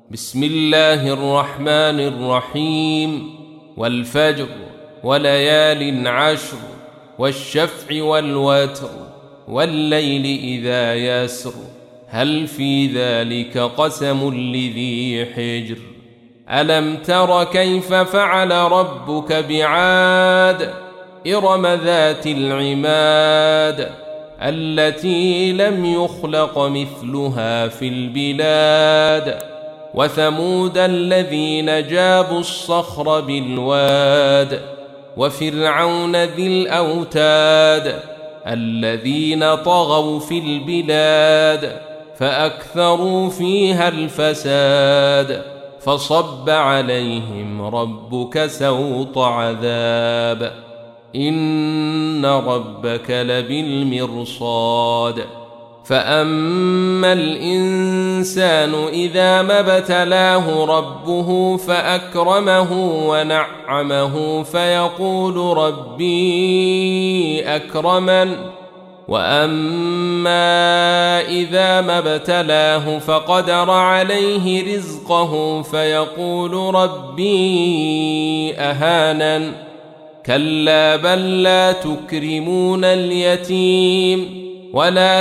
بسم الله الرحمن الرحيم. والفجر وليال عشر والشفع والوتر والليل إذا يسر هل في ذلك قسم لذي حجر ألم تر كيف فعل ربك بعاد إرم ذات العماد التي لم يخلق مثلها في البلاد وثمود الذين جابوا الصخر بالواد وفرعون ذي الأوتاد الذين طغوا في البلاد فأكثروا فيها الفساد فصب عليهم ربك سوط عذاب إن ربك لبالمرصاد فأما الإنسان إذا ما ابتلاه ربه فأكرمه ونعمه فيقول ربي أكرمن وأما إذا ما ابتلاه فقدر عليه رزقه فيقول ربي أهانن كلا بل لا تكرمون اليتيم ولا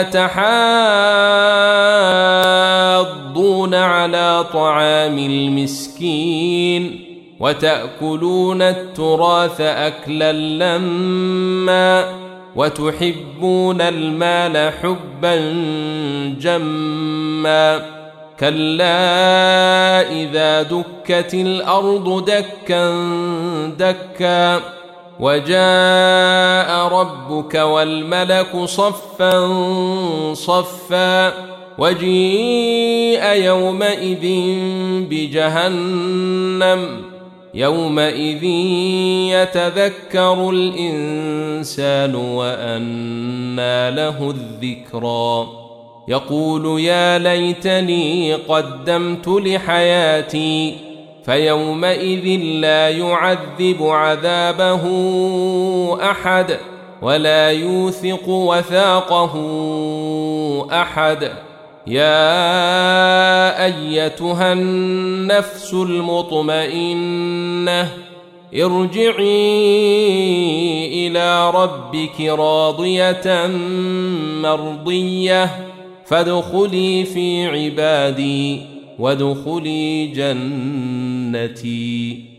تحاضون على طعام المسكين وتأكلون التراث أكلا لما وتحبون المال حبا جما كلا إذا دكت الأرض دكا دكا وجاء ربك والملك صفا صفا وجيء يومئذ بجهنم يومئذ يتذكر الإنسان وأنى له الذكرى يقول يا ليتني قدمت لحياتي فيومئذ لا يعذب عذابه أحد ولا يوثق وثاقه أحد يا أيتها النفس المطمئنة ارجعي إلى ربك راضية مرضية فادخلي في عبادي وادخلي جنتي.